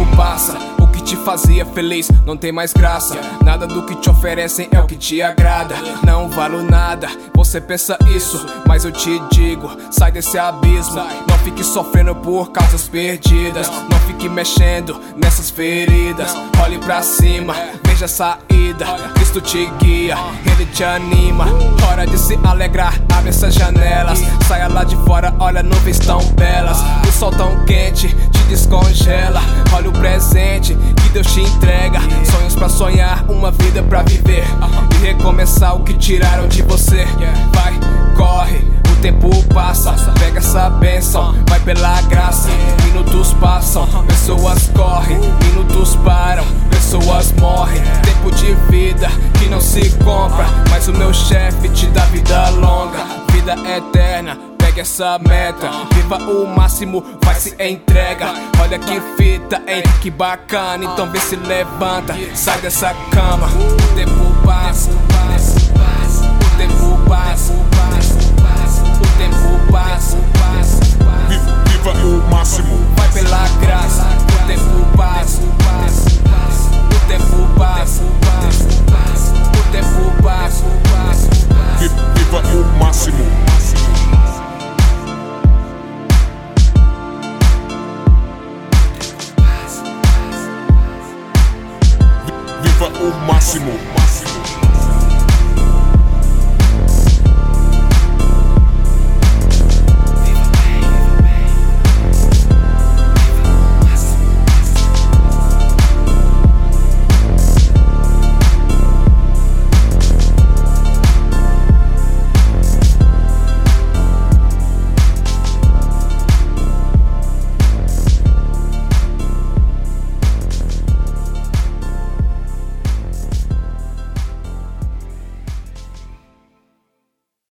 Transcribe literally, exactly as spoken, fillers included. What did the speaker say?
passa, o que te fazia feliz não tem mais graça. Nada do que te oferecem é o que te agrada. Não valo nada, você pensa isso, mas eu te digo, sai desse abismo. Não fique sofrendo por causas perdidas, não fique mexendo nessas feridas. Olhe pra cima, veja a saída, Cristo te guia, Ele te anima. Hora de se alegrar, abre essas janelas, saia lá de fora, olha nuvens tão belas. O sol tão quente te descongela. Olha o presente que Deus te entrega, sonhos pra sonhar, uma vida pra viver e recomeçar o que tiraram de você. Vai, corre, o tempo passa, pega essa bênção, vai pela graça. Minutos passam, pessoas correm, minutos param, pessoas morrem. Tempo de vida que não se compra, mas o meu chefe te dá vida longa, vida eterna. Pegue essa meta, viva o máximo, vai se entrega. Olha que fita, hein, que bacana, então vê se levanta, sai dessa cama. O tempo passa, o tempo passa, o tempo passa. Viva o máximo, vai pela graça. O tempo passa, o tempo passa, o tempo passa. Viva o máximo. Viva o máximo.